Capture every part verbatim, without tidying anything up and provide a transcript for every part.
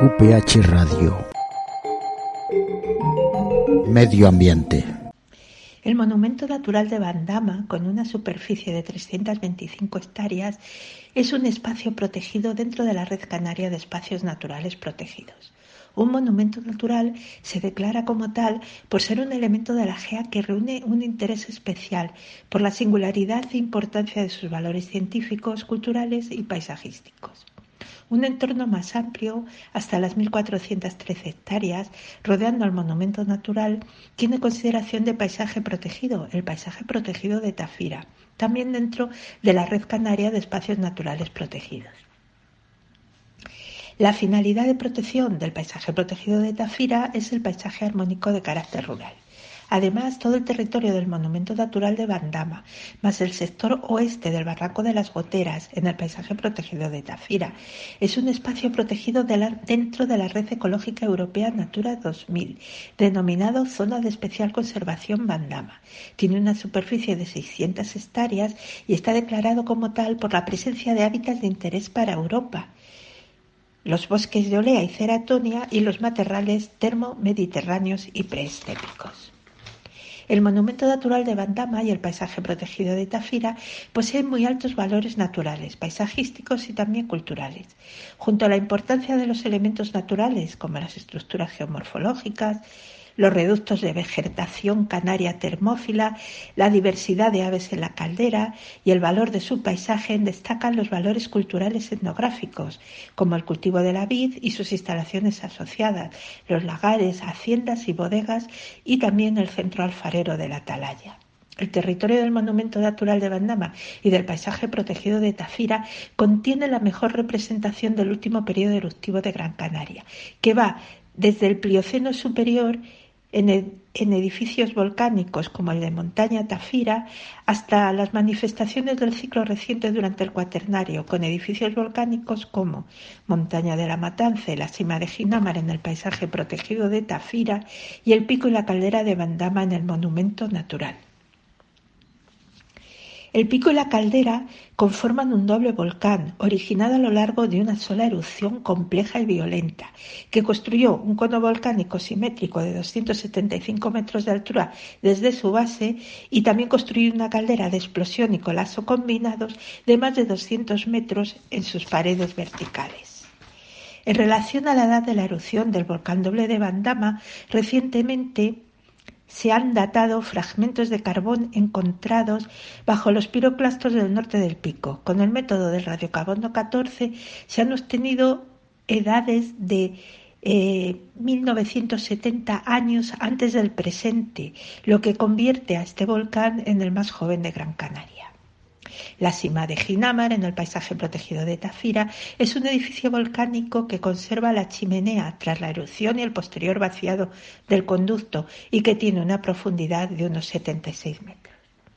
Q P H Radio. Medio ambiente. El Monumento Natural de Bandama, con una superficie de trescientas veinticinco hectáreas, es un espacio protegido dentro de la Red Canaria de Espacios Naturales Protegidos. Un monumento natural se declara como tal por ser un elemento de la G E A que reúne un interés especial por la singularidad e importancia de sus valores científicos, culturales y paisajísticos. Un entorno más amplio, hasta las mil cuatrocientas trece hectáreas, rodeando al monumento natural, tiene consideración de paisaje protegido, el paisaje protegido de Tafira, también dentro de la Red Canaria de Espacios Naturales Protegidos. La finalidad de protección del paisaje protegido de Tafira es el paisaje armónico de carácter rural. Además, todo el territorio del Monumento Natural de Bandama, más el sector oeste del Barranco de las Goteras, en el paisaje protegido de Tafira, es un espacio protegido de la, dentro de la Red Ecológica Europea Natura dos mil, denominado Zona de Especial Conservación Bandama. Tiene una superficie de seiscientas hectáreas y está declarado como tal por la presencia de hábitats de interés para Europa, los bosques de olea y ceratonia y los matorrales termo-mediterráneos y preestéticos. El Monumento Natural de Bandama y el paisaje protegido de Tafira poseen muy altos valores naturales, paisajísticos y también culturales. Junto a la importancia de los elementos naturales, como las estructuras geomorfológicas, los reductos de vegetación canaria termófila, la diversidad de aves en la caldera y el valor de su paisaje, destacan los valores culturales etnográficos, como el cultivo de la vid y sus instalaciones asociadas, los lagares, haciendas y bodegas, y también el centro alfarero de la Atalaya. El territorio del Monumento Natural de Bandama y del paisaje protegido de Tafira contiene la mejor representación del último periodo eruptivo de Gran Canaria, que va desde el Plioceno superior en, ed- en edificios volcánicos como el de Montaña Tafira hasta las manifestaciones del ciclo reciente durante el Cuaternario, con edificios volcánicos como Montaña de la Matanza y la cima de Ginamar en el paisaje protegido de Tafira y el pico y la caldera de Bandama en el Monumento Natural. El pico y la caldera conforman un doble volcán, originado a lo largo de una sola erupción compleja y violenta, que construyó un cono volcánico simétrico de doscientos setenta y cinco metros de altura desde su base y también construyó una caldera de explosión y colapso combinados de más de doscientos metros en sus paredes verticales. En relación a la edad de la erupción del volcán doble de Bandama, recientemente se han datado fragmentos de carbón encontrados bajo los piroclastos del norte del pico. Con el método del radiocarbono catorce se han obtenido edades de eh, mil novecientos setenta años antes del presente, lo que convierte a este volcán en el más joven de Gran Canaria. La cima de Ginamar, en el paisaje protegido de Tafira, es un edificio volcánico que conserva la chimenea tras la erupción y el posterior vaciado del conducto y que tiene una profundidad de unos setenta y seis metros.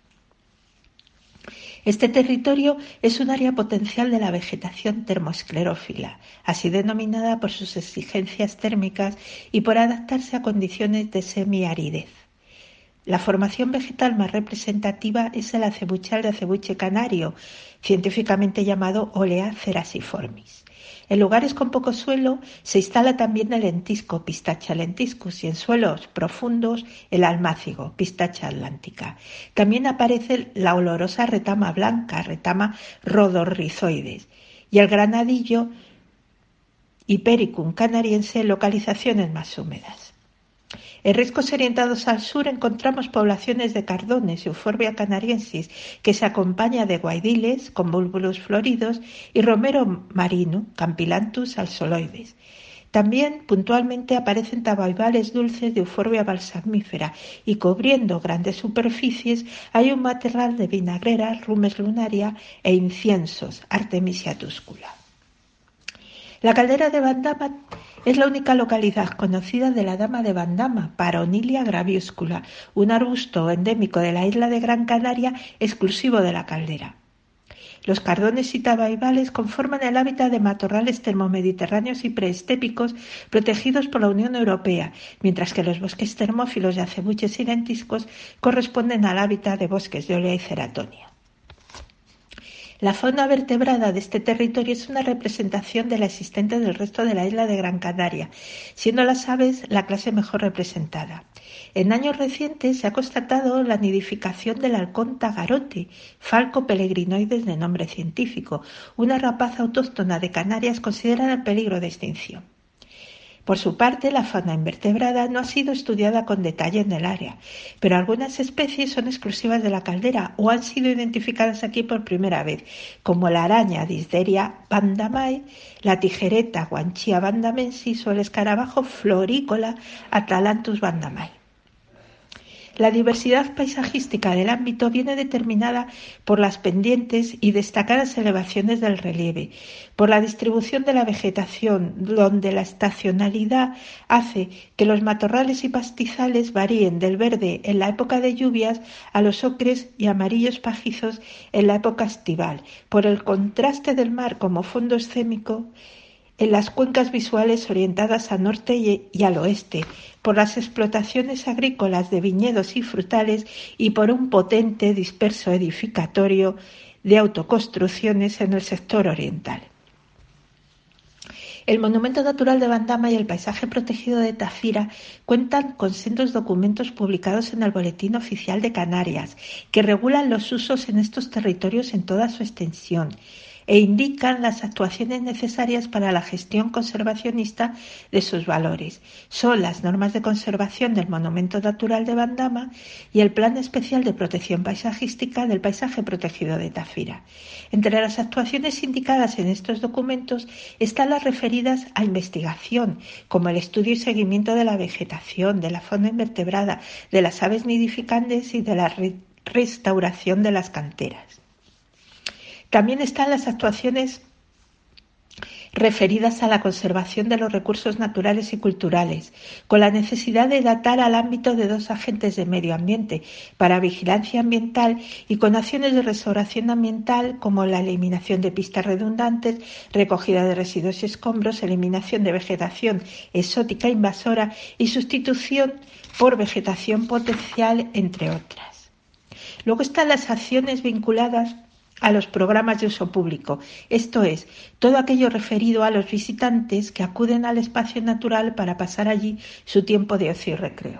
Este territorio es un área potencial de la vegetación termoesclerófila, así denominada por sus exigencias térmicas y por adaptarse a condiciones de semiaridez. La formación vegetal más representativa es el acebuchal de acebuche canario, científicamente llamado Olea cerasiformis. En lugares con poco suelo se instala también el lentisco, Pistacha lentiscus, y en suelos profundos el almácigo, Pistacha atlántica. También aparece la olorosa retama blanca, Retama rhodorrhizoides, y el granadillo Hipericum canariense en localizaciones más húmedas. En riscos orientados al sur encontramos poblaciones de cardones, Euphorbia canariensis, que se acompaña de guaidiles con bulbulus floridos y romero marino, Campylanthus alsoloides. También puntualmente aparecen tabaibales dulces de Euphorbia balsamífera y cubriendo grandes superficies hay un matorral de vinagreras, Rumes lunaria e inciensos, Artemisia tuscula. La caldera de Bandama es la única localidad conocida de la dama de Bandama, Paronilia graviuscula, un arbusto endémico de la isla de Gran Canaria exclusivo de la caldera. Los cardones y tabaibales conforman el hábitat de matorrales termomediterráneos y preestépicos protegidos por la Unión Europea, mientras que los bosques termófilos de acebuches y lentiscos corresponden al hábitat de bosques de olea y ceratonia. La fauna vertebrada de este territorio es una representación de la existente del resto de la isla de Gran Canaria, siendo las aves la clase mejor representada. En años recientes se ha constatado la nidificación del halcón tagarote, Falco peregrinoides de nombre científico, una rapaz autóctona de Canarias considerada en peligro de extinción. Por su parte, la fauna invertebrada no ha sido estudiada con detalle en el área, pero algunas especies son exclusivas de la caldera o han sido identificadas aquí por primera vez, como la araña Dysderia bandamai, la tijereta Guanchia bandamensis o el escarabajo florícola Atalanthus bandamai. La diversidad paisajística del ámbito viene determinada por las pendientes y destacadas elevaciones del relieve, por la distribución de la vegetación, donde la estacionalidad hace que los matorrales y pastizales varíen del verde en la época de lluvias a los ocres y amarillos pajizos en la época estival, por el contraste del mar como fondo escénico en las cuencas visuales orientadas al norte y al oeste, por las explotaciones agrícolas de viñedos y frutales y por un potente disperso edificatorio de autoconstrucciones en el sector oriental. El Monumento Natural de Bandama y el Paisaje Protegido de Tafira cuentan con sendos documentos publicados en el Boletín Oficial de Canarias, que regulan los usos en estos territorios en toda su extensión e indican las actuaciones necesarias para la gestión conservacionista de sus valores. Son las normas de conservación del Monumento Natural de Bandama y el Plan Especial de Protección Paisajística del Paisaje Protegido de Tafira. Entre las actuaciones indicadas en estos documentos están las referidas a investigación, como el estudio y seguimiento de la vegetación, de la fauna invertebrada, de las aves nidificantes y de la re- restauración de las canteras. También están las actuaciones referidas a la conservación de los recursos naturales y culturales, con la necesidad de datar al ámbito de dos agentes de medio ambiente para vigilancia ambiental y con acciones de restauración ambiental como la eliminación de pistas redundantes, recogida de residuos y escombros, eliminación de vegetación exótica invasora y sustitución por vegetación potencial, entre otras. Luego están las acciones vinculadas a los programas de uso público, esto es, todo aquello referido a los visitantes que acuden al espacio natural para pasar allí su tiempo de ocio y recreo.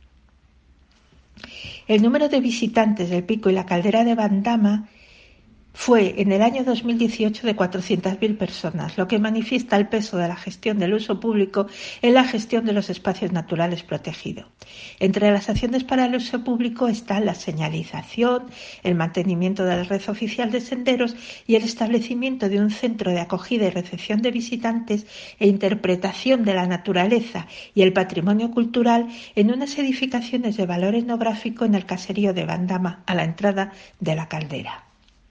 El número de visitantes del Pico y la Caldera de Bandama fue en el año dos mil dieciocho de cuatrocientas mil personas, lo que manifiesta el peso de la gestión del uso público en la gestión de los espacios naturales protegidos. Entre las acciones para el uso público están la señalización, el mantenimiento de la red oficial de senderos y el establecimiento de un centro de acogida y recepción de visitantes e interpretación de la naturaleza y el patrimonio cultural en unas edificaciones de valor etnográfico en el caserío de Bandama, a la entrada de la caldera.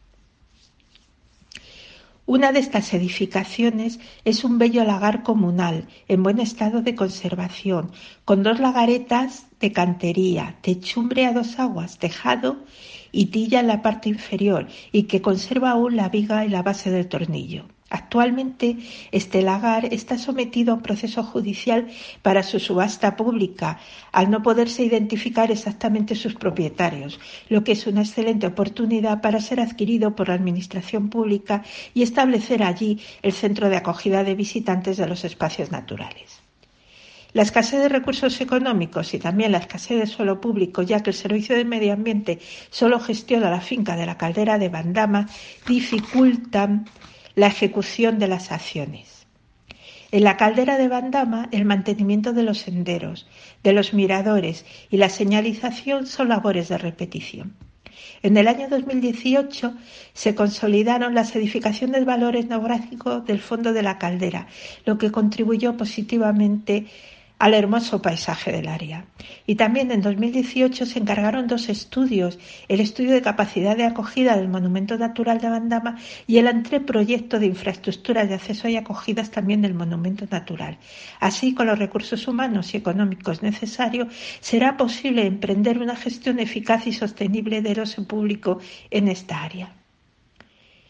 Una de estas edificaciones es un bello lagar comunal en buen estado de conservación, con dos lagaretas de cantería, techumbre a dos aguas, tejado y tilla en la parte inferior y que conserva aún la viga y la base del tornillo. Actualmente este lagar está sometido a un proceso judicial para su subasta pública, al no poderse identificar exactamente sus propietarios, lo que es una excelente oportunidad para ser adquirido por la Administración Pública y establecer allí el centro de acogida de visitantes de los espacios naturales. La escasez de recursos económicos y también la escasez de suelo público, ya que el Servicio de Medio Ambiente solo gestiona la finca de la Caldera de Bandama, dificultan la ejecución de las acciones. En la Caldera de Bandama, el mantenimiento de los senderos, de los miradores y la señalización son labores de repetición. En el año dos mil dieciocho se consolidaron las edificaciones de valor etnográfico del fondo de la caldera, lo que contribuyó positivamente al hermoso paisaje del área. Y también en dos mil dieciocho se encargaron dos estudios, el estudio de capacidad de acogida del Monumento Natural de Bandama y el anteproyecto de infraestructuras de acceso y acogidas también del Monumento Natural. Así, con los recursos humanos y económicos necesarios, será posible emprender una gestión eficaz y sostenible del uso público en esta área.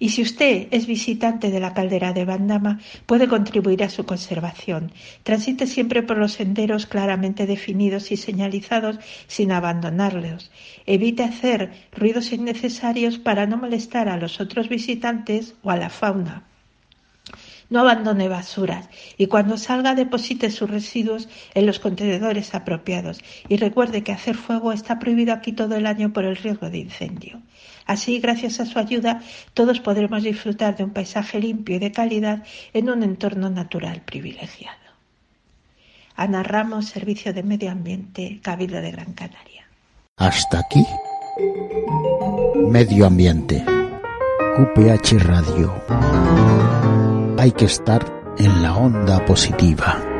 Y si usted es visitante de la caldera de Bandama, puede contribuir a su conservación. Transite siempre por los senderos claramente definidos y señalizados sin abandonarlos. Evite hacer ruidos innecesarios para no molestar a los otros visitantes o a la fauna. No abandone basuras y cuando salga deposite sus residuos en los contenedores apropiados. Y recuerde que hacer fuego está prohibido aquí todo el año por el riesgo de incendio. Así, gracias a su ayuda, todos podremos disfrutar de un paisaje limpio y de calidad en un entorno natural privilegiado. Ana Ramos, Servicio de Medio Ambiente, Cabildo de Gran Canaria. Hasta aquí, Medio Ambiente, Q P H Radio. Hay que estar en la onda positiva.